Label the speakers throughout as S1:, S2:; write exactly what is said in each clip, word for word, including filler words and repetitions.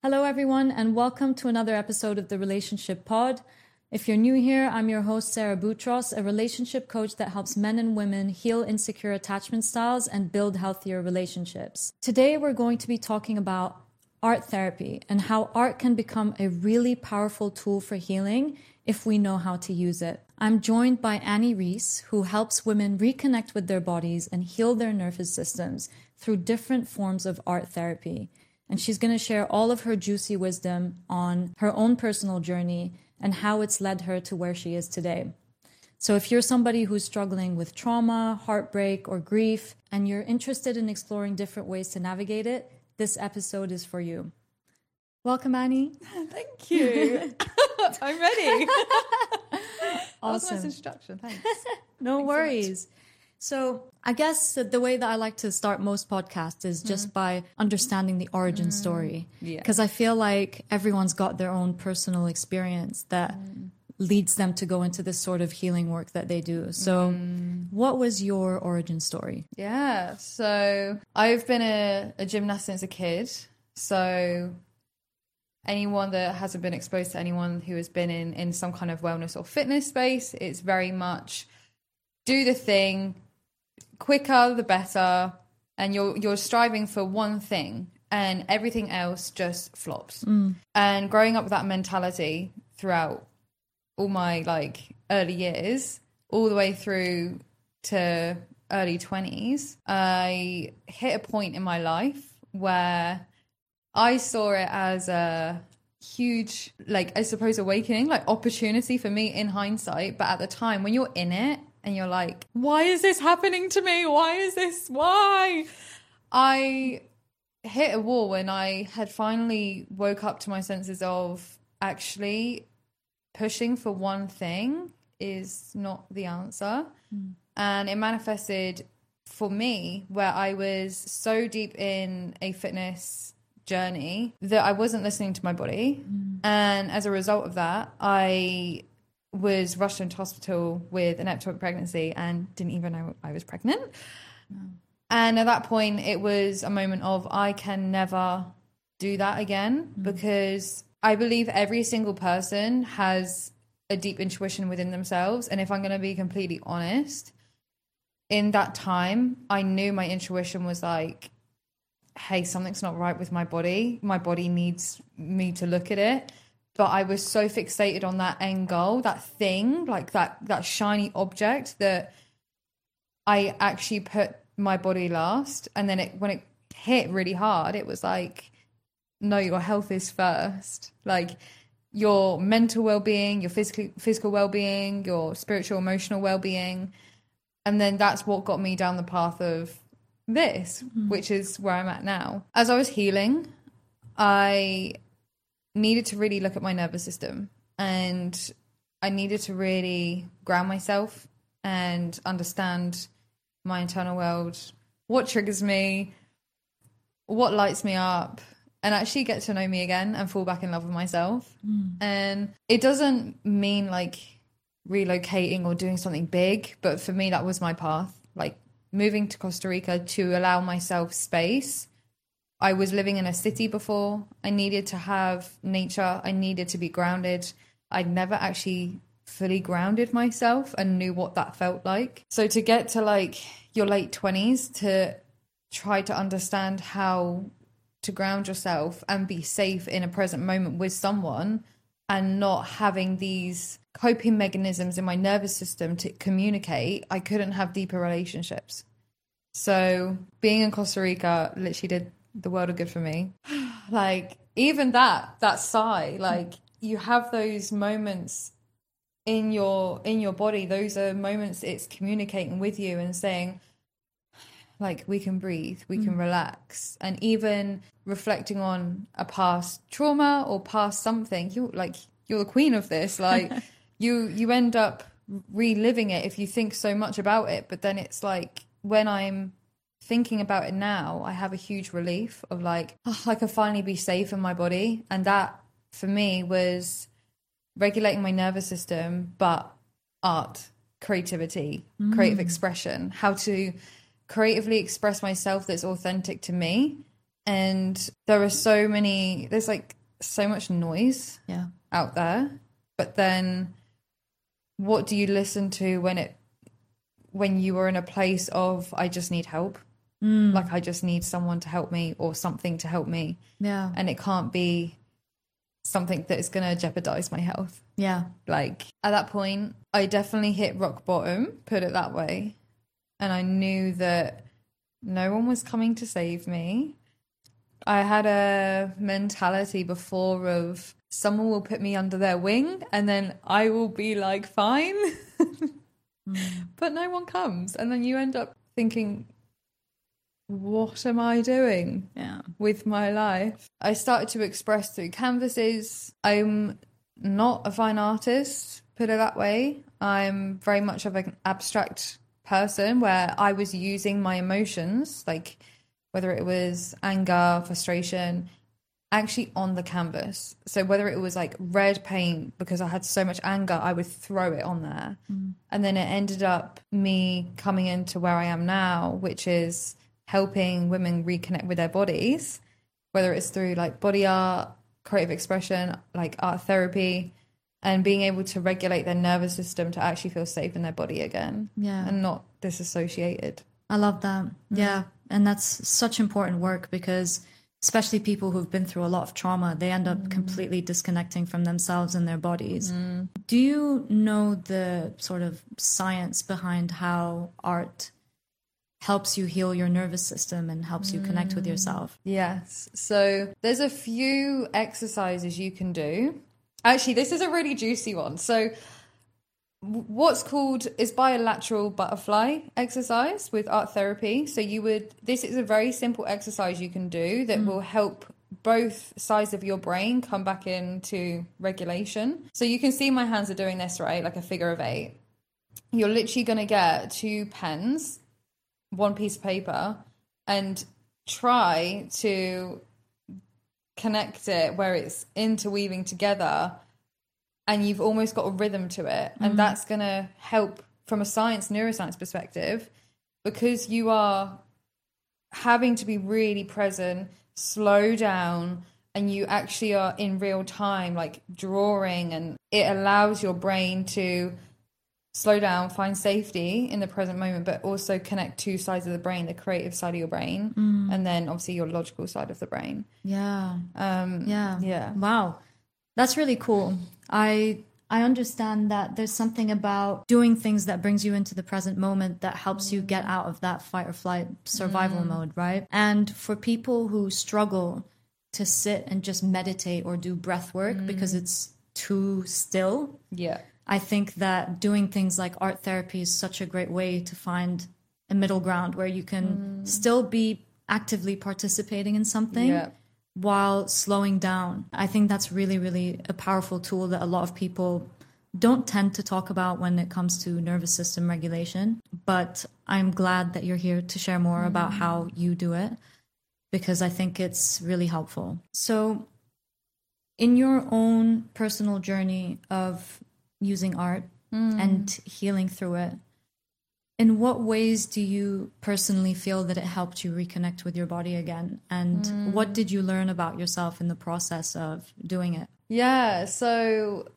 S1: Hello, everyone, and welcome to another episode of the Relationship Pod. If you're new here, I'm your host, Sarah Boutros, a relationship coach that helps men and women heal insecure attachment styles and build healthier relationships. Today, we're going to be talking about art therapy and how art can become a really powerful tool for healing if we know how to use it. I'm joined by Annie Reese, who helps women reconnect with their bodies and heal their nervous systems through different forms of art therapy. And she's going to share all of her juicy wisdom on her own personal journey and how it's led her to where she is today. So if you're somebody who's struggling with trauma, heartbreak, or grief, and you're interested in exploring different ways to navigate it, this episode is for you. Welcome, Annie.
S2: Thank you. I'm ready.
S1: Awesome.
S2: That was a nice introduction. Thanks.
S1: No
S2: Thanks
S1: worries.
S2: So
S1: So I guess that the way that I like to start most podcasts is just mm. by understanding the origin mm. story. Because yeah. I feel like everyone's got their own personal experience that mm. leads them to go into this sort of healing work that they do. So mm. what was your origin story?
S2: Yeah, so I've been a, a gymnast since a kid. So anyone that hasn't been exposed to anyone who has been in, in some kind of wellness or fitness space, it's very much do the thing, quicker the better, and you're you're striving for one thing and everything else just flops. Mm. And growing up with that mentality throughout all my like early years, all the way through to early twenties, I hit a point in my life where I saw it as a huge, like, I suppose, awakening, like opportunity for me in hindsight. But at the time, when you're in it, and you're like, why is this happening to me? Why is this? Why? I hit a wall when I had finally woke up to my senses of actually pushing for one thing is not the answer. Mm. And it manifested for me where I was so deep in a fitness journey that I wasn't listening to my body. Mm. And as a result of that, I was rushed into hospital with an ectopic pregnancy and didn't even know I was pregnant. No. And at that point, it was a moment of I can never do that again mm. because I believe every single person has a deep intuition within themselves. And if I'm going to be completely honest, in that time, I knew my intuition was like, hey, something's not right with my body. My body needs me to look at it. But I was so fixated on that end goal, that thing, like that that shiny object, that I actually put my body last. And then it, when it hit really hard, it was like, no, your health is first. Like your mental well-being, your physical physical well-being, your spiritual, emotional well-being. And then that's what got me down the path of this, mm. which is where I'm at now. As I was healing, I needed to really look at my nervous system, and I needed to really ground myself and understand my internal world, what triggers me, what lights me up, and actually get to know me again and fall back in love with myself. Mm. And it doesn't mean like relocating or doing something big, but for me that was my path, like moving to Costa Rica to allow myself space. I was living in a city before. I needed to have nature. I needed to be grounded. I'd never actually fully grounded myself and knew what that felt like. So to get to like your late twenties, to try to understand how to ground yourself and be safe in a present moment with someone and not having these coping mechanisms in my nervous system to communicate, I couldn't have deeper relationships. So being in Costa Rica literally did the world of good for me. Like even that that sigh, like you have those moments in your in your body, those are moments it's communicating with you and saying like we can breathe, we mm. can relax. And even reflecting on a past trauma or past something, you're like you're the queen of this, like you you end up reliving it if you think so much about it. But then it's like when I'm thinking about it now, I have a huge relief of like, oh, I can finally be safe in my body. And that for me was regulating my nervous system, but art, creativity, mm. creative expression, how to creatively express myself that's authentic to me And there are so many, there's like so much noise
S1: Yeah.
S2: out there. But then what do you listen to when it, when you are in a place of, I just need help?
S1: Mm.
S2: Like, I just need someone to help me or something to help me.
S1: Yeah.
S2: And it can't be something that is going to jeopardize my health.
S1: Yeah.
S2: Like, at that point, I definitely hit rock bottom, put it that way. And I knew that no one was coming to save me. I had a mentality before of someone will put me under their wing and then I will be like, fine. mm. But no one comes. And then you end up thinking, what am I doing
S1: yeah.
S2: with my life? I started to express through canvases. I'm not a fine artist, put it that way. I'm very much of an abstract person where I was using my emotions, like whether it was anger, frustration, actually on the canvas. So whether it was like red paint, because I had so much anger, I would throw it on there. Mm. And then it ended up me coming into where I am now, which is helping women reconnect with their bodies, whether it's through like body art, creative expression, like art therapy, and being able to regulate their nervous system to actually feel safe in their body again.
S1: Yeah.
S2: And not disassociated.
S1: I love that. Mm-hmm. Yeah. And that's such important work because especially people who've been through a lot of trauma, they end up mm. completely disconnecting from themselves and their bodies. Mm. Do you know the sort of science behind how art helps you heal your nervous system and helps you connect with yourself?
S2: Yes. So there's a few exercises you can do. Actually, this is a really juicy one. So what's called is bilateral butterfly exercise with art therapy. So you would, this is a very simple exercise you can do that mm. will help both sides of your brain come back into regulation. So you can see my hands are doing this, right? Like a figure of eight. You're literally going to get two pens, one piece of paper, and try to connect it where it's interweaving together and you've almost got a rhythm to it. And mm. that's going to help from a science, neuroscience perspective, because you are having to be really present, slow down, and you actually are in real time, like drawing, and it allows your brain to slow down, find safety in the present moment, but also connect two sides of the brain, the creative side of your brain, mm. and then obviously your logical side of the brain.
S1: Yeah.
S2: Um,
S1: yeah.
S2: Yeah.
S1: Wow. That's really cool. I I understand that there's something about doing things that brings you into the present moment that helps you get out of that fight or flight survival mm. mode, right? And for people who struggle to sit and just meditate or do breath work mm. because it's too still,
S2: yeah,
S1: I think that doing things like art therapy is such a great way to find a middle ground where you can mm. still be actively participating in something yeah. while slowing down. I think that's really, really a powerful tool that a lot of people don't tend to talk about when it comes to nervous system regulation. But I'm glad that you're here to share more mm. about how you do it, because I think it's really helpful. So in your own personal journey of using art mm. and healing through it, in what ways do you personally feel that it helped you reconnect with your body again? And mm. what did you learn about yourself in the process of doing it?
S2: Yeah, so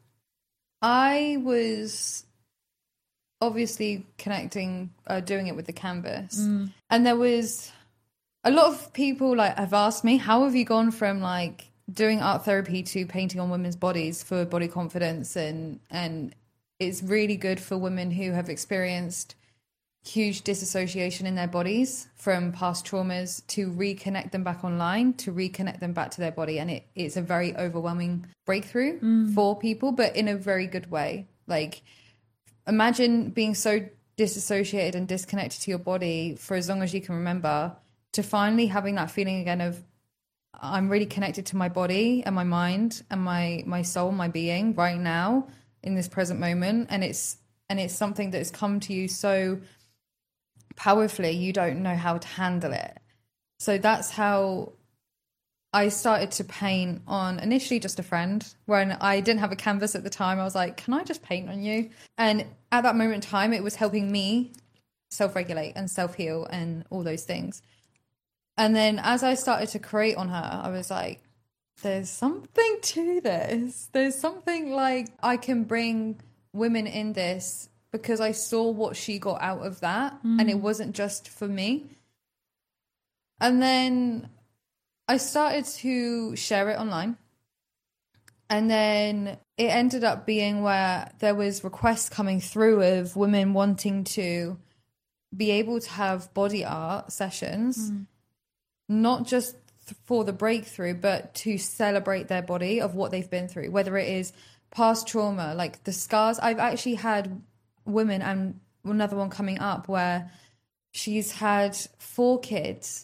S2: I was obviously connecting, uh, doing it with the canvas. Mm. And there was a lot of people like have asked me, how have you gone from like doing art therapy to painting on women's bodies for body confidence? And, and it's really good for women who have experienced huge disassociation in their bodies from past traumas to reconnect them back online, to reconnect them back to their body. And it, it's a very overwhelming breakthrough mm. for people, but in a very good way. Like, imagine being so disassociated and disconnected to your body for as long as you can remember, to finally having that feeling again of, I'm really connected to my body and my mind and my, my soul, my being right now in this present moment. And it's, and it's something that has come to you so powerfully, you don't know how to handle it. So that's how I started to paint on initially just a friend. When I didn't have a canvas at the time, I was like, can I just paint on you? And at that moment in time, it was helping me self-regulate and self-heal and all those things. And then as I started to create on her, I was like, there's something to this. There's something like I can bring women in this because I saw what she got out of that. Mm. And it wasn't just for me. And then I started to share it online. And then it ended up being where there was requests coming through of women wanting to be able to have body art sessions, mm. not just for the breakthrough, but to celebrate their body of what they've been through, whether it is past trauma, like the scars. I've actually had women, and another one coming up where she's had four kids.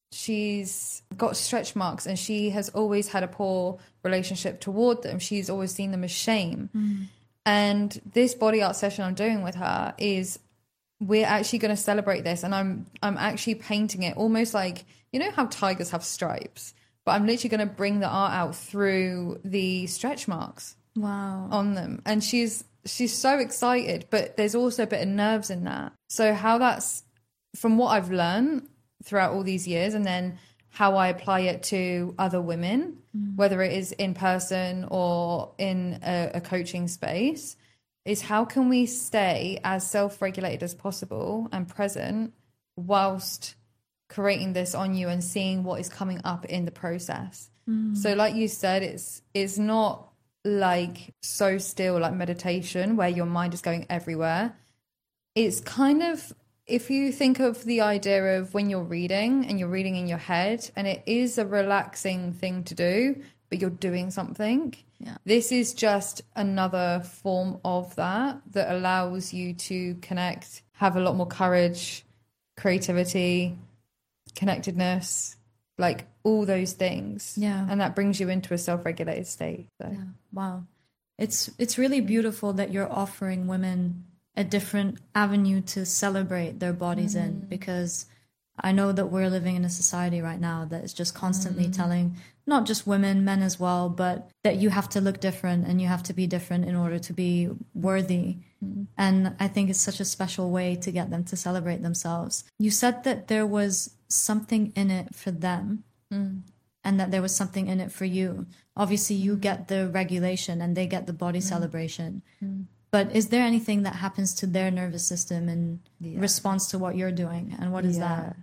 S2: She's got stretch marks and she has always had a poor relationship toward them. She's always seen them as shame. Mm. And this body art session I'm doing with her is, we're actually going to celebrate this. And I'm I'm actually painting it almost like, you know how tigers have stripes? But I'm literally going to bring the art out through the stretch marks.
S1: Wow.
S2: On them. And she's she's so excited, but there's also a bit of nerves in that. So how that's, from what I've learned throughout all these years, and then how I apply it to other women, mm. whether it is in person or in a, a coaching space, is how can we stay as self-regulated as possible and present whilst creating this on you and seeing what is coming up in the process. Mm. So like you said, it's it's not like so still like meditation where your mind is going everywhere. It's kind of, if you think of the idea of when you're reading and you're reading in your head, and it is a relaxing thing to do, but you're doing something. Yeah. This is just another form of that that allows you to connect, have a lot more courage, creativity, connectedness, like all those things.
S1: Yeah.
S2: And that brings you into a self-regulated state. So.
S1: Yeah. Wow. It's it's really beautiful that you're offering women a different avenue to celebrate their bodies mm. in, because I know that we're living in a society right now that is just constantly mm. telling not just women, men as well, but that you have to look different and you have to be different in order to be worthy. Mm. And I think it's such a special way to get them to celebrate themselves. You said that there was something in it for them mm. and that there was something in it for you. Obviously, you get the regulation and they get the body mm. celebration. Mm. But is there anything that happens to their nervous system in yeah. response to what you're doing? And what is yeah. that?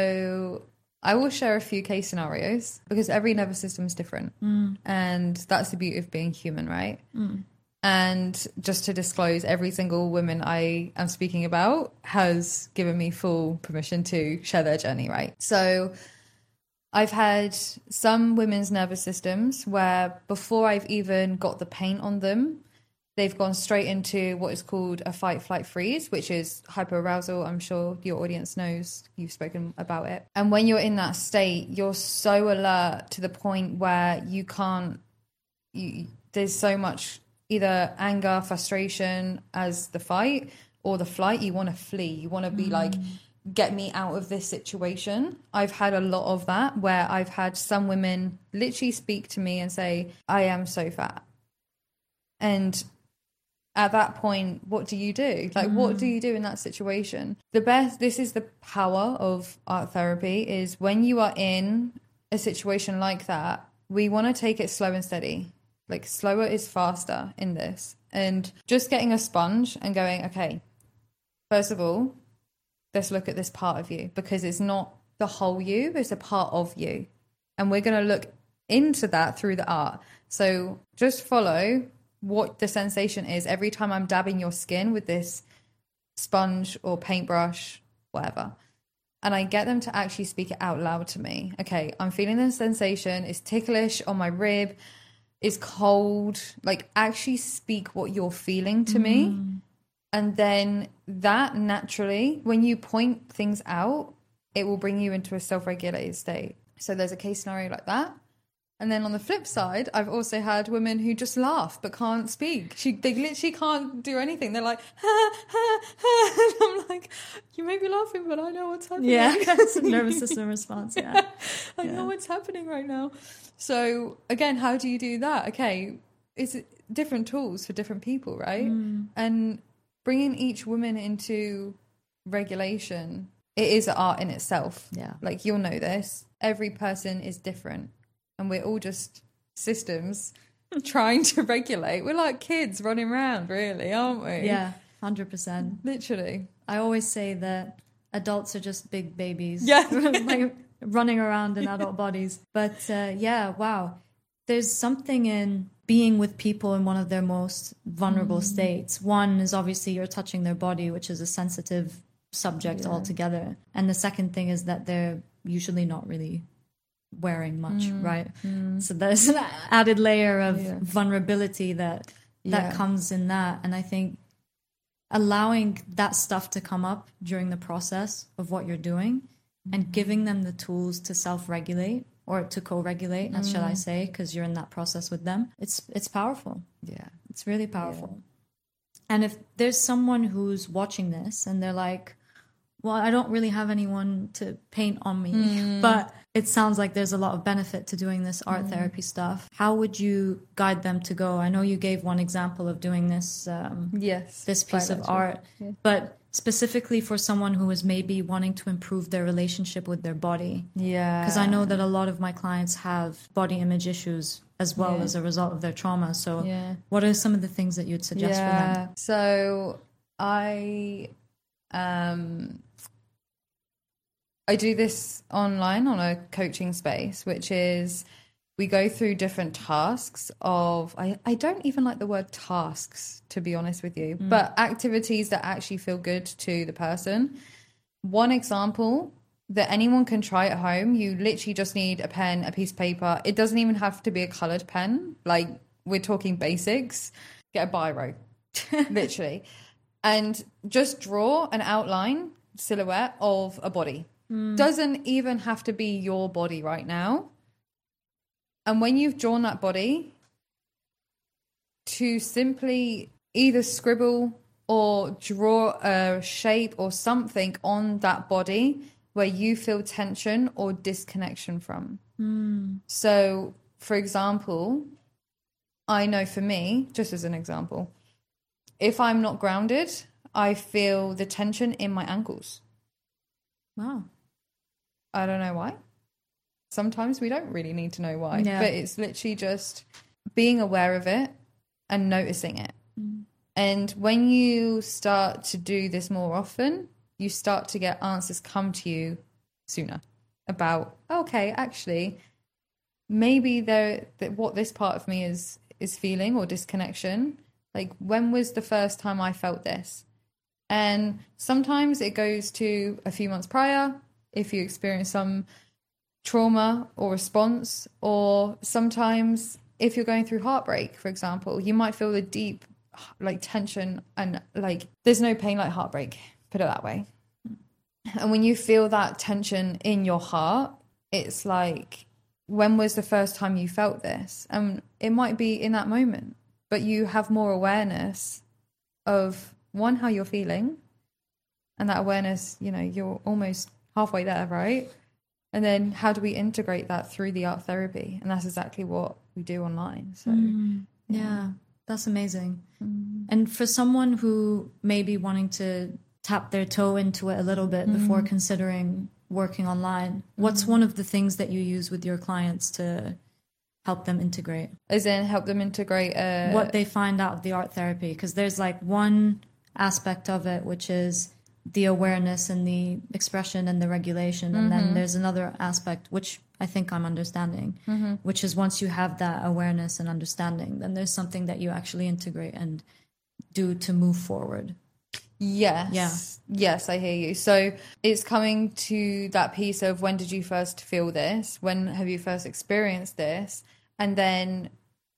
S2: So I will share a few case scenarios because every nervous system is different. Mm. And that's the beauty of being human, right? Mm. And just to disclose, every single woman I am speaking about has given me full permission to share their journey, right? So I've had some women's nervous systems where before I've even got the paint on them, they've gone straight into what is called a fight, flight, freeze, which is hyperarousal. I'm sure your audience knows, you've spoken about it. And when you're in that state, you're so alert to the point where you can't, you, there's so much either anger, frustration as the fight, or the flight. You want to flee. You want to be mm. like, get me out of this situation. I've had a lot of that where I've had some women literally speak to me and say, I am so fat. And at that point, what do you do? Like, mm. what do you do in that situation? The best, this is the power of art therapy, is when you are in a situation like that, we want to take it slow and steady. Like, slower is faster in this. And just getting a sponge and going, okay, first of all, let's look at this part of you, because it's not the whole you, it's a part of you. And we're going to look into that through the art. So just follow what the sensation is every time I'm dabbing your skin with this sponge or paintbrush, whatever. And I get them to actually speak it out loud to me. Okay, I'm feeling the sensation. It's ticklish on my rib. It's cold. Like, actually speak what you're feeling to mm. me. And then that naturally, when you point things out, it will bring you into a self-regulated state. So there's a case scenario like that. And then on the flip side, I've also had women who just laugh but can't speak. She, they literally can't do anything. They're like, ha, ha, ha. And I'm like, you may be laughing, but I know what's happening.
S1: Yeah, that's a nervous system response, yeah. yeah.
S2: I yeah. know what's happening right now. So again, how do you do that? Okay, it's different tools for different people, right? Mm. And bringing each woman into regulation it is art in itself.
S1: Yeah.
S2: Like, you'll know this. Every person is different, and we're all just systems trying to regulate. We're like kids running around, really, aren't we?
S1: Yeah, one hundred percent.
S2: Literally.
S1: I always say that adults are just big babies.
S2: Yeah.
S1: Like running around in adult bodies. But uh, yeah, wow. There's something in being with people in one of their most vulnerable mm. states. One is obviously you're touching their body, which is a sensitive subject yeah. altogether. And the second thing is that they're usually not really wearing much, mm. right? Mm. So there's an added layer of yeah. vulnerability that that yeah. comes in that. And I think allowing that stuff to come up during the process of what you're doing and giving them the tools to self-regulate or to co-regulate, mm. shall I say, because you're in that process with them. It's it's powerful.
S2: Yeah.
S1: It's really powerful. Yeah. And if there's someone who's watching this and they're like, well, I don't really have anyone to paint on me, mm. but it sounds like there's a lot of benefit to doing this art mm. therapy stuff. How would you guide them to go? I know you gave one example of doing this, um,
S2: yes,
S1: this piece of art, yeah. but specifically for someone who is maybe wanting to improve their relationship with their body.
S2: Yeah.
S1: Because I know that a lot of my clients have body image issues as well yeah. as a result of their trauma. So yeah. what are some of the things that you'd suggest yeah. for them?
S2: So I... um. I do this online on a coaching space, which is we go through different tasks of, I, I don't even like the word tasks, to be honest with you, mm. but activities that actually feel good to the person. One example that anyone can try at home, you literally just need a pen, a piece of paper. It doesn't even have to be a coloured pen. Like, we're talking basics. Get a biro, literally. And just draw an outline, silhouette of a body. Mm. Doesn't even have to be your body right now. And when you've drawn that body, to simply either scribble or draw a shape or something on that body where you feel tension or disconnection from.
S1: Mm.
S2: So, for example, I know for me, just as an example, if I'm not grounded, I feel the tension in my ankles.
S1: Wow.
S2: I don't know why. Sometimes we don't really need to know why.
S1: Yeah.
S2: But it's literally just being aware of it and noticing it.
S1: Mm.
S2: And when you start to do this more often, you start to get answers come to you sooner about, okay, actually, maybe there that what this part of me is is feeling or disconnection. Like, when was the first time I felt this? And sometimes it goes to a few months prior, if you experience some trauma or response, or sometimes if you're going through heartbreak, for example, you might feel the deep like tension and like there's no pain like heartbreak, put it that way. And when you feel that tension in your heart, it's like, when was the first time you felt this? And it might be in that moment, but you have more awareness of, one, how you're feeling, and that awareness, you know, you're almost halfway there, right? And then how do we integrate that through the art therapy? And that's exactly what we do online. So
S1: mm, yeah. yeah, that's amazing.
S2: Mm.
S1: And for someone who may be wanting to tap their toe into it a little bit mm. before considering working online, what's mm. one of the things that you use with your clients to help them integrate?
S2: As in help them integrate uh...
S1: what they find out of the art therapy? Because there's like one aspect of it, which is the awareness and the expression and the regulation. And mm-hmm. then there's another aspect, which I think I'm understanding,
S2: mm-hmm.
S1: which is once you have that awareness and understanding, then there's something that you actually integrate and do to move forward.
S2: Yes.
S1: Yeah.
S2: Yes, I hear you. So it's coming to that piece of, when did you first feel this? When have you first experienced this? And then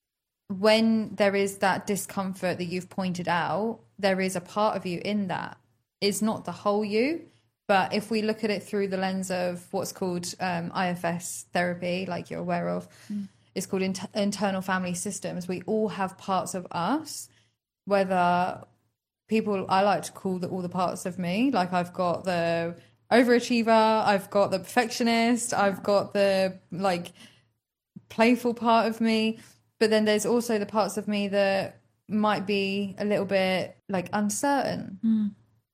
S2: when there is that discomfort that you've pointed out, there is a part of you in that. It's not the whole you, but if we look at it through the lens of what's called um, I F S therapy, like you're aware of,
S1: mm.
S2: it's called inter- internal family systems. We all have parts of us, whether people, I like to call the, all the parts of me, like I've got the overachiever, I've got the perfectionist, I've got the like playful part of me, but then there's also the parts of me that might be a little bit like uncertain.
S1: Mm.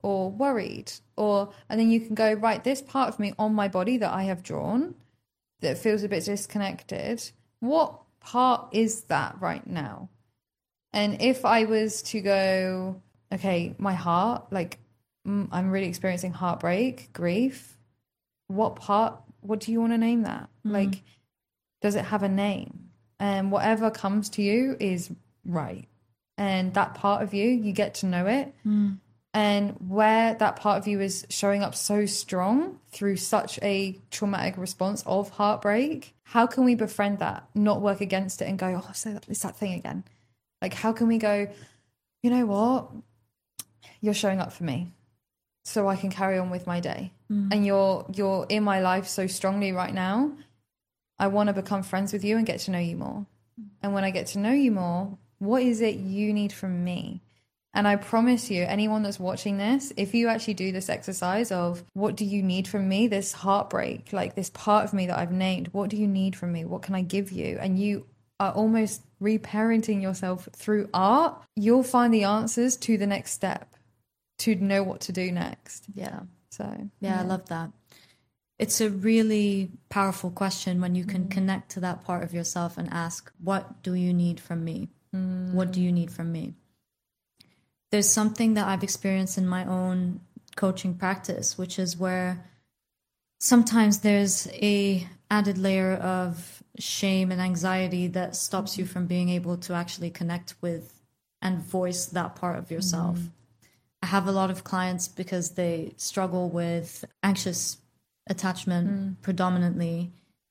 S2: or worried, or, and then you can go, right, this part of me on my body that I have drawn that feels a bit disconnected, what part is that right now? And if I was to go, okay, my heart, like mm, I'm really experiencing heartbreak, grief, what part, what do you want to name that? Mm. Like, does it have a name? And whatever comes to you is right. And that part of you, you get to know it. Mm. And where that part of you is showing up so strong through such a traumatic response of heartbreak, how can we befriend that, not work against it and go, oh, so it's that thing again? Like, how can we go, you know what? You're showing up for me so I can carry on with my day. Mm. And you're you're in my life so strongly right now. I want to become friends with you and get to know you more. Mm. And when I get to know you more, what is it you need from me? And I promise you, anyone that's watching this, if you actually do this exercise of what do you need from me, this heartbreak, like this part of me that I've named, what do you need from me? What can I give you? And you are almost reparenting yourself through art, you'll find the answers to the next step, to know what to do next.
S1: Yeah.
S2: So,
S1: yeah, yeah. I love that. It's a really powerful question when you can mm. connect to that part of yourself and ask, what do you need from me? Mm. What do you need from me? There's something that I've experienced in my own coaching practice, which is where sometimes there's a added layer of shame and anxiety that stops you from being able to actually connect with and voice that part of yourself. Mm. I have a lot of clients because they struggle with anxious attachment mm. predominantly.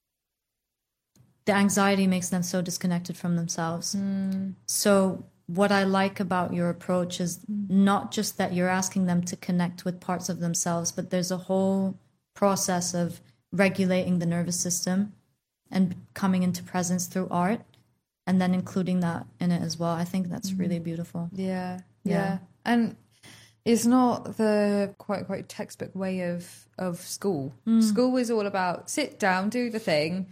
S1: The anxiety makes them so disconnected from themselves. Mm. So what I like about your approach is not just that you're asking them to connect with parts of themselves, but there's a whole process of regulating the nervous system and coming into presence through art, and then including that in it as well. I think that's mm. really beautiful.
S2: Yeah, yeah, yeah. And it's not the quote unquote textbook way of, of school. Mm. School is all about sit down, do the thing,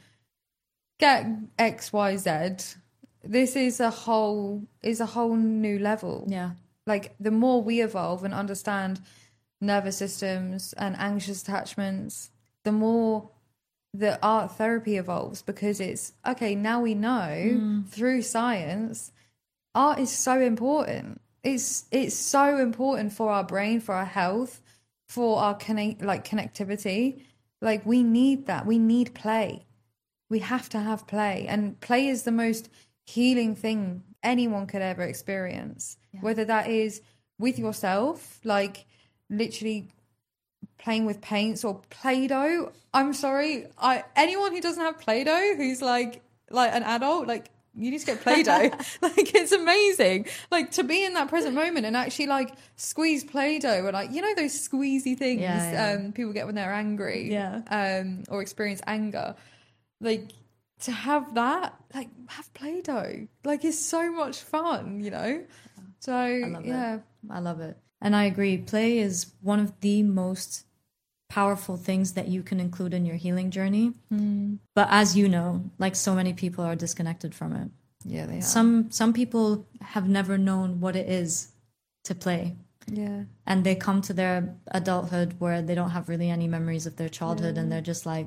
S2: get X, Y, Z. This is a whole is a whole new level.
S1: Yeah.
S2: Like the more we evolve and understand nervous systems and anxious attachments, the more the art therapy evolves, because it's okay, now we know mm. through science, art is so important. It's it's so important for our brain, for our health, for our connect like connectivity. Like we need that. We need play. We have to have play. And play is the most healing thing anyone could ever experience, yeah. Whether that is with yourself, like literally playing with paints or Play-Doh. I'm sorry, I anyone who doesn't have Play-Doh who's like like an adult, like you need to get Play-Doh. Like it's amazing, like to be in that present moment and actually like squeeze Play-Doh, or like, you know, those squeezy things
S1: yeah, yeah.
S2: um people get when they're angry,
S1: yeah
S2: um or experience anger, like to have that, like have Play-Doh, like it's so much fun, you know. So
S1: I love
S2: yeah
S1: it. I love it. And I agree, play is one of the most powerful things that you can include in your healing journey. Mm. But as you know, like so many people are disconnected from it.
S2: Yeah, they are.
S1: Some some people have never known what it is to play.
S2: Yeah.
S1: And they come to their adulthood where they don't have really any memories of their childhood, yeah. And they're just like,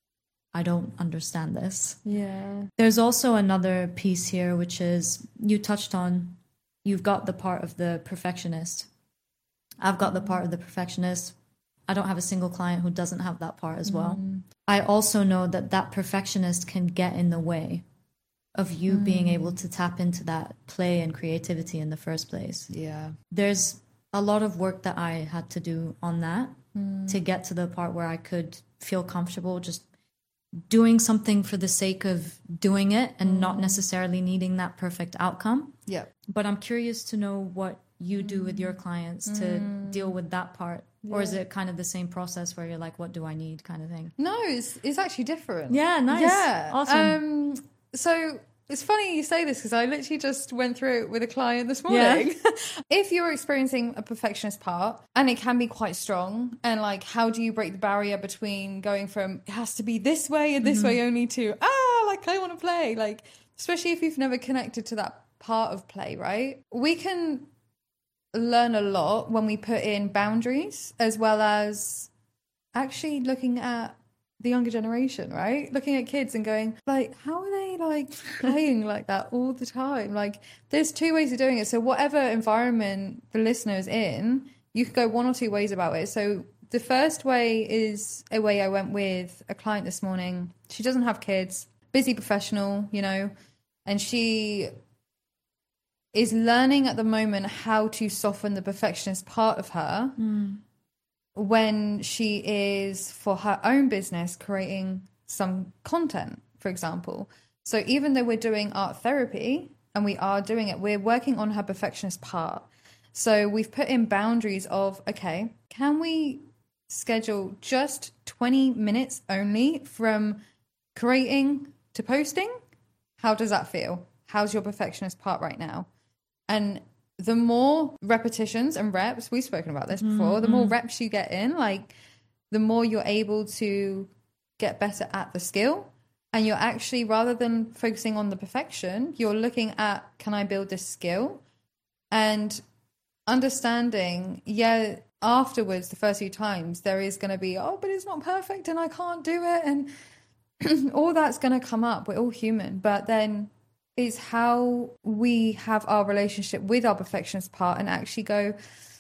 S1: I don't understand this.
S2: Yeah.
S1: There's also another piece here, which is you touched on, you've got the part of the perfectionist. I've got the part of the perfectionist. I don't have a single client who doesn't have that part as well. Mm. I also know that that perfectionist can get in the way of you mm. being able to tap into that play and creativity in the first place.
S2: Yeah.
S1: There's a lot of work that I had to do on that mm. to get to the part where I could feel comfortable just doing something for the sake of doing it and mm. not necessarily needing that perfect outcome.
S2: Yeah.
S1: But I'm curious to know what you do mm. with your clients to mm. deal with that part. Yeah. Or is it kind of the same process where you're like, what do I need kind of thing?
S2: No, it's it's actually different.
S1: Yeah, nice.
S2: Yeah.
S1: Awesome.
S2: Um, so it's funny you say this because I literally just went through it with a client this morning. Yeah. If you're experiencing a perfectionist part, and it can be quite strong, and like, how do you break the barrier between going from it has to be this way and this mm-hmm. way only to, ah, like I want to play, like, especially if you've never connected to that part of play, right? We can learn a lot when we put in boundaries, as well as actually looking at the younger generation, right? Looking at kids and going, like, how are they like playing like that all the time? Like, there's two ways of doing it. So whatever environment the listener is in, you could go one or two ways about it. So the first way is a way I went with a client this morning. She doesn't have kids, busy professional, you know, and she is learning at the moment how to soften the perfectionist part of her. Mm. When she is, for her own business, creating some content, for example. So even though we're doing art therapy and we are doing it, we're working on her perfectionist part. So we've put in boundaries of, okay, can we schedule just twenty minutes only from creating to posting? How does that feel? How's your perfectionist part right now? And the more repetitions and reps, we've spoken about this before, mm-hmm. the more reps you get in, like the more you're able to get better at the skill. And you're actually, rather than focusing on the perfection, you're looking at, can I build this skill? And understanding, yeah, afterwards, the first few times, there is going to be, oh, but it's not perfect and I can't do it. And all that's going to come up. We're all human. But then is how we have our relationship with our perfectionist part and actually go,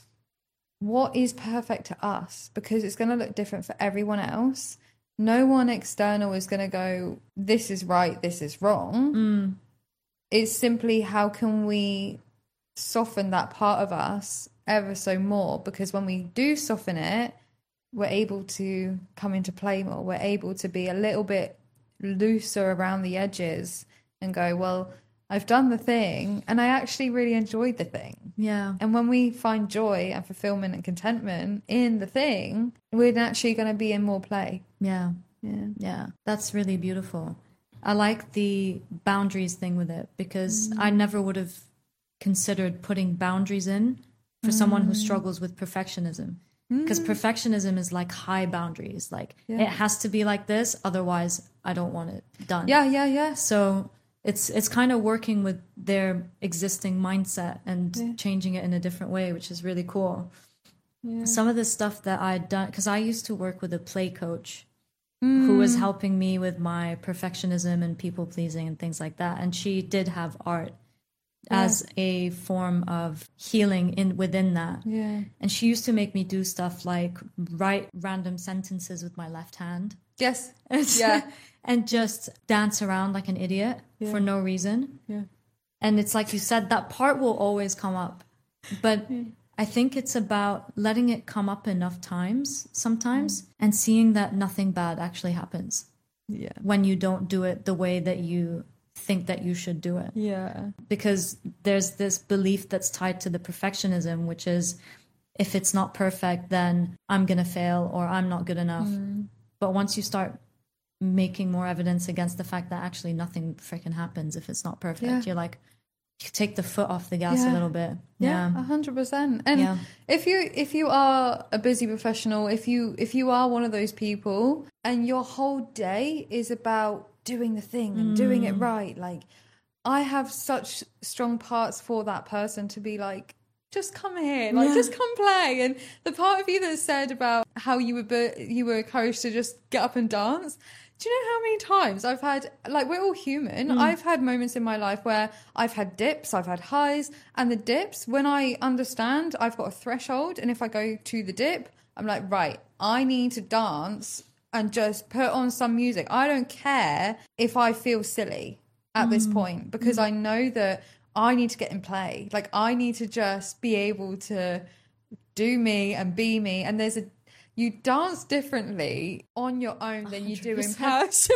S2: what is perfect to us? Because it's going to look different for everyone else. No one external is going to go, this is right, this is wrong. Mm. It's simply, how can we soften that part of us ever so more? Because when we do soften it, we're able to come into play more. We're able to be a little bit looser around the edges and go, well, I've done the thing and I actually really enjoyed the thing.
S1: Yeah.
S2: And when we find joy and fulfillment and contentment in the thing, we're naturally going to be in more play.
S1: Yeah.
S2: Yeah.
S1: Yeah. That's really beautiful. I like the boundaries thing with it, because mm. I never would have considered putting boundaries in for mm. someone who struggles with perfectionism. Because mm. perfectionism is like high boundaries. Like yeah. it has to be like this, otherwise I don't want it done.
S2: Yeah, yeah, yeah.
S1: So it's it's kind of working with their existing mindset and yeah. changing it in a different way, which is really cool. Yeah. Some of the stuff that I'd done, because I used to work with a play coach mm. who was helping me with my perfectionism and people pleasing and things like that. And she did have art yeah. as a form of healing in within that.
S2: Yeah.
S1: And she used to make me do stuff like write random sentences with my left hand.
S2: Yes.
S1: Yeah. And just dance around like an idiot yeah. for no reason.
S2: Yeah.
S1: And it's like you said, that part will always come up. But yeah. I think it's about letting it come up enough times sometimes mm. and seeing that nothing bad actually happens.
S2: Yeah.
S1: When you don't do it the way that you think that you should do it.
S2: Yeah.
S1: Because there's this belief that's tied to the perfectionism, which is, if it's not perfect, then I'm going to fail or I'm not good enough. Mm. But once you start making more evidence against the fact that actually nothing freaking happens if it's not perfect, yeah. you're like, you take the foot off the gas
S2: yeah.
S1: a little bit.
S2: Yeah, a hundred percent. And
S1: yeah.
S2: if you if you are a busy professional, if you if you are one of those people and your whole day is about doing the thing and mm. doing it right, like I have such strong parts for that person to be like, just come here, like yeah. just come play. And the part of you that said about how you were be- you were encouraged to just get up and dance. Do you know how many times I've had, like, we're all human. Mm. I've had moments in my life where I've had dips, I've had highs, and the dips, when I understand I've got a threshold, and if I go to the dip, I'm like, right, I need to dance and just put on some music. I don't care if I feel silly at mm. this point, because mm. I know that I need to get in play. Like, I need to just be able to do me and be me. And there's a, you dance differently on your own than you do in person.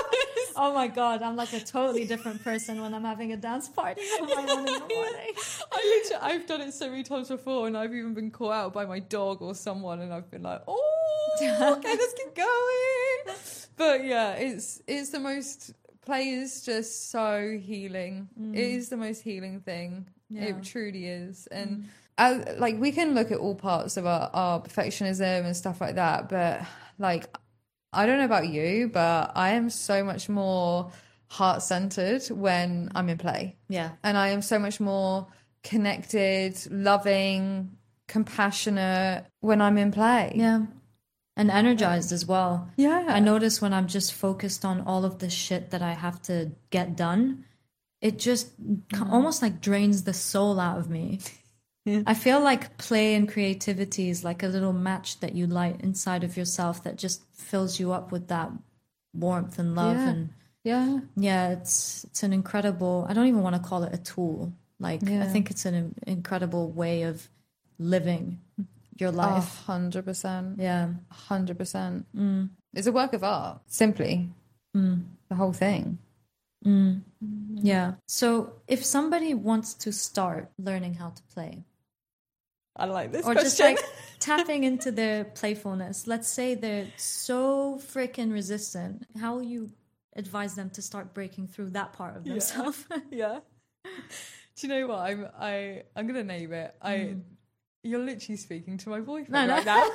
S1: Oh my God, I'm like a totally different person when I'm having a dance party on my own in the morning.
S2: I literally, I've done it so many times before, and I've even been caught out by my dog or someone, and I've been like, oh, okay, let's keep going. But yeah, it's it's the most, play is just so healing. Mm. It is the most healing thing. Yeah. It truly is. And mm. As, like, we can look at all parts of our, our perfectionism and stuff like that, but like, I don't know about you, but I am so much more heart-centered when I'm in play.
S1: Yeah.
S2: And I am so much more connected, loving, compassionate when I'm in play.
S1: Yeah. And energized as well.
S2: Yeah.
S1: I notice when I'm just focused on all of the shit that I have to get done, it just mm. almost like drains the soul out of me. Yeah. I feel like play and creativity is like a little match that you light inside of yourself that just fills you up with that warmth and love.
S2: Yeah.
S1: And
S2: yeah,
S1: yeah, it's it's an incredible, I don't even want to call it a tool. Like,
S2: yeah.
S1: I think it's an incredible way of living your life.
S2: A hundred percent.
S1: Yeah.
S2: A hundred percent.
S1: Mm.
S2: It's a work of art, simply.
S1: Mm.
S2: The whole thing.
S1: Mm. Yeah. So if somebody wants to start learning how to play,
S2: I like this
S1: or
S2: question.
S1: just like tapping into their playfulness, let's say they're so freaking resistant, how will you advise them to start breaking through that part of themselves?
S2: Yeah. yeah. Do you know what? I'm I I'm gonna name it. I mm. You're literally speaking to my boyfriend no, right no. now.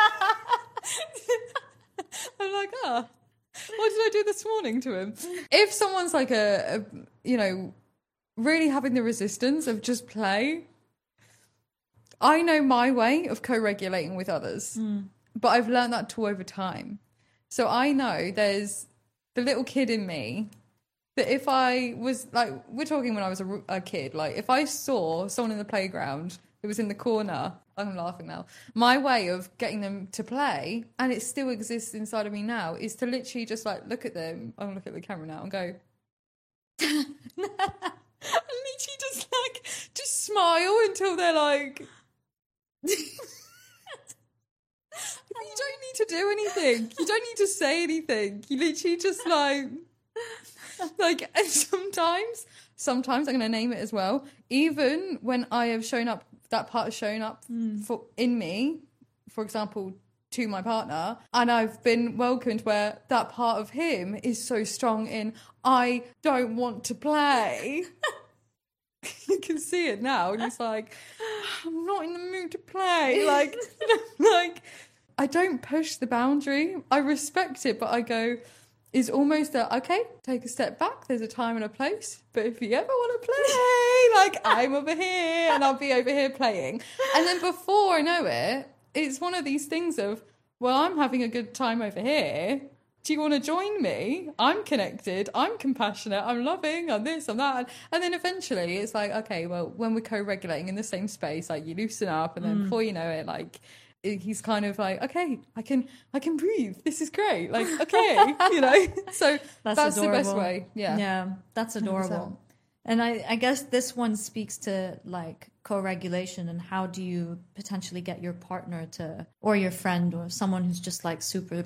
S2: I'm like, ah, oh, what did I do this morning to him? If someone's like a, a you know, really having the resistance of just play, I know my way of co-regulating with others, mm. but I've learned that tool over time. So I know there's the little kid in me that if I was like, we're talking when I was a, a kid, like if I saw someone in the playground who was in the corner, I'm laughing now, my way of getting them to play, and it still exists inside of me now, is to literally just like look at them, I'm going to look at the camera now and go, and literally just like, just smile until they're like, you don't need to do anything. You don't need to say anything. You literally just like, like, and sometimes, sometimes I'm going to name it as well. Even when I have shown up, that part has shown up mm. for in me, for example, to my partner, and I've been welcomed where that part of him is so strong in, I don't want to play. You can see it now, and he's like, I'm not in the mood to play. Like, you know, like, I don't push the boundary. I respect it, but I go, is almost that, okay, take a step back. There's a time and a place. But if you ever want to play, like, I'm over here and I'll be over here playing. And then before I know it, it's one of these things of, well, I'm having a good time over here. Do you want to join me? I'm connected. I'm compassionate. I'm loving. I'm this, I'm that. And then eventually it's like, okay, well, when we're co-regulating in the same space, like you loosen up, and then mm. before you know it, like he's kind of like, okay, I can, I can breathe. This is great. Like, okay, you know. So that's, that's the best way. Yeah,
S1: yeah, that's adorable. one hundred percent. And I, I guess this one speaks to like co-regulation, and how do you potentially get your partner to, or your friend, or someone who's just like super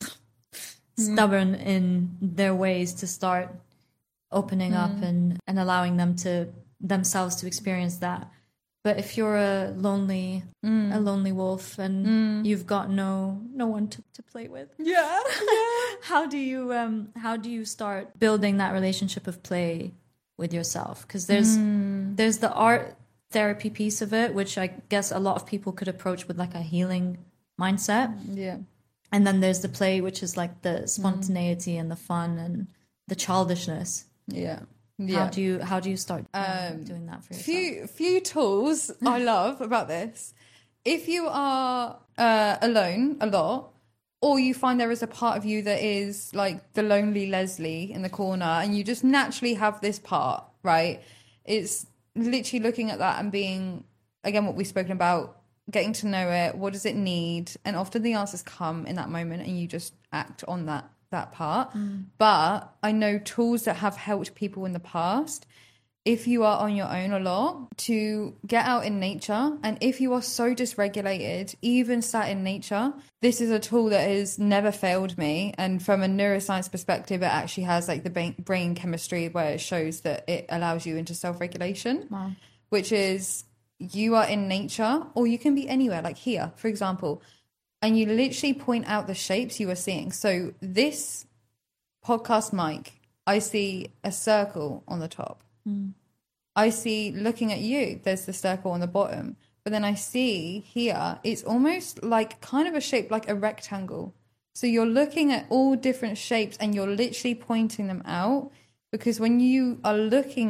S1: stubborn mm. in their ways, to start opening mm. up and, and allowing them to themselves to experience that. But if you're a lonely mm. a lonely wolf and mm. you've got no no one to, to play with,
S2: yeah, yeah.
S1: how do you um how do you start building that relationship of play with yourself? Because there's mm. there's the art therapy piece of it, which I guess a lot of people could approach with like a healing mindset.
S2: Yeah.
S1: And then there's the play, which is like the spontaneity mm. and the fun and the childishness.
S2: Yeah. Yeah.
S1: How do you how do you start uh,
S2: um,
S1: doing that for yourself?
S2: Few few tools I love about this. If you are uh, alone a lot, or you find there is a part of you that is like the lonely Leslie in the corner, and you just naturally have this part, right? It's literally looking at that and being, again, what we've spoken about, getting to know it. What does it need? And often the answers come in that moment, and you just act on that that part. Mm. But I know tools that have helped people in the past, if you are on your own a lot, to get out in nature. And if you are so dysregulated, even sat in nature, this is a tool that has never failed me. And from a neuroscience perspective, it actually has like the brain chemistry where it shows that it allows you into self-regulation. Wow. Which is, you are in nature, or you can be anywhere, like here, for example, and you literally point out the shapes you are seeing. So this podcast mic, I see a circle on the top. Mm. I see, looking at you, there's the circle on the bottom. But then I see here, it's almost like kind of a shape like a rectangle. So you're looking at all different shapes and you're literally pointing them out, because when you are looking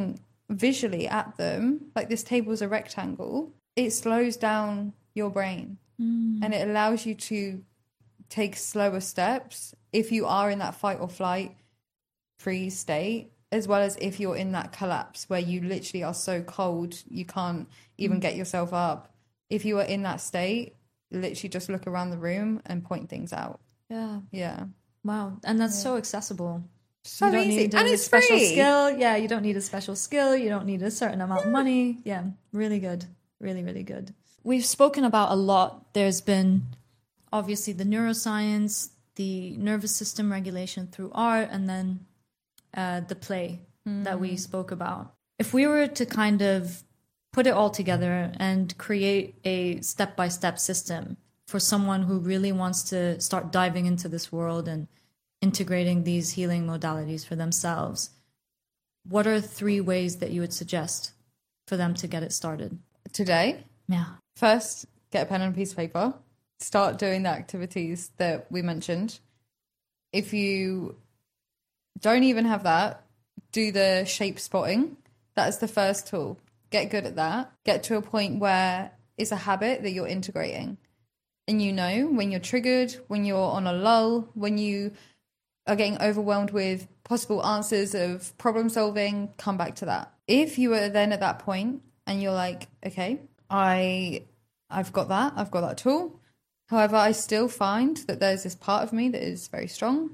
S2: visually at them, like this table is a rectangle, it slows down your brain mm. and it allows you to take slower steps if you are in that fight or flight freeze state, as well as if you're in that collapse where you literally are so cold you can't even mm. get yourself up. If you are in that state, literally just look around the room and point things out.
S1: Yeah.
S2: Yeah.
S1: Wow. And that's
S2: yeah.
S1: so accessible.
S2: So
S1: you don't
S2: easy.
S1: need a
S2: And it's
S1: special
S2: free.
S1: skill. Yeah, you don't need a special skill. You don't need a certain amount of money. Yeah, really good. Really, really good. We've spoken about a lot. There's been obviously the neuroscience, the nervous system regulation through art, and then uh, the play mm. that we spoke about. If we were to kind of put it all together and create a step-by-step system for someone who really wants to start diving into this world and integrating these healing modalities for themselves, what are three ways that you would suggest for them to get it started?
S2: Today?
S1: Yeah.
S2: First, get a pen and a piece of paper. Start doing the activities that we mentioned. If you don't even have that, do the shape spotting. That is the first tool. Get good at that. Get to a point where it's a habit that you're integrating. And you know when you're triggered, when you're on a lull, when you are getting overwhelmed with possible answers of problem solving, come back to that. If you are then at that point and you're like, okay, I, I've got that, I've got that tool. However, I still find that there's this part of me that is very strong.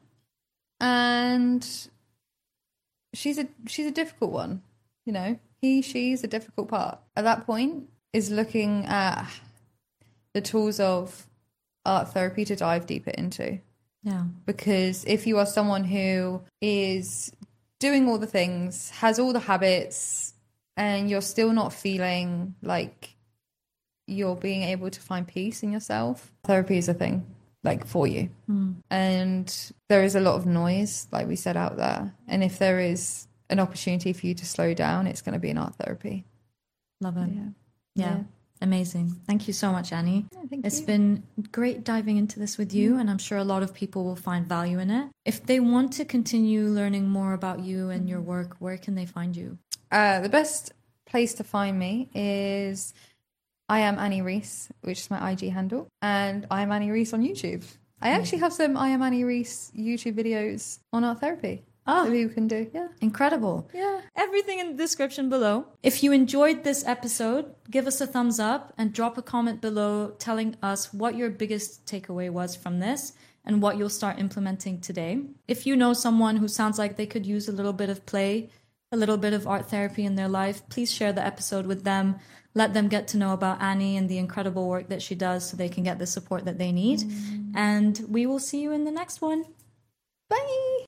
S2: And she's a she's a difficult one, you know. He, she's a difficult part. At that point is looking at the tools of art therapy to dive deeper into.
S1: Yeah.
S2: Because if you are someone who is doing all the things, has all the habits, and you're still not feeling like you're being able to find peace in yourself, therapy is a thing, like, for you. Mm. And there is a lot of noise, like we said, out there. And if there is an opportunity for you to slow down, it's going to be in art therapy.
S1: Love it.
S2: Yeah.
S1: Yeah.
S2: yeah.
S1: Amazing. Thank you so much, Annie.
S2: Yeah, thank
S1: it's
S2: you.
S1: been great diving into this with you, and I'm sure a lot of people will find value in it. If they want to continue learning more about you and your work, where can they find you?
S2: Uh, the best place to find me is I am Annie Reese, which is my I G handle, and I am Annie Reese on YouTube. I actually have some I am Annie Reese YouTube videos on art therapy.
S1: Oh,
S2: that you can do. Yeah.
S1: Incredible.
S2: Yeah.
S1: Everything in the description below. If you enjoyed this episode, give us a thumbs up and drop a comment below telling us what your biggest takeaway was from this and what you'll start implementing today. If you know someone who sounds like they could use a little bit of play, a little bit of art therapy in their life, please share the episode with them. Let them get to know about Annie and the incredible work that she does so they can get the support that they need. Mm. And we will see you in the next one.
S2: Bye.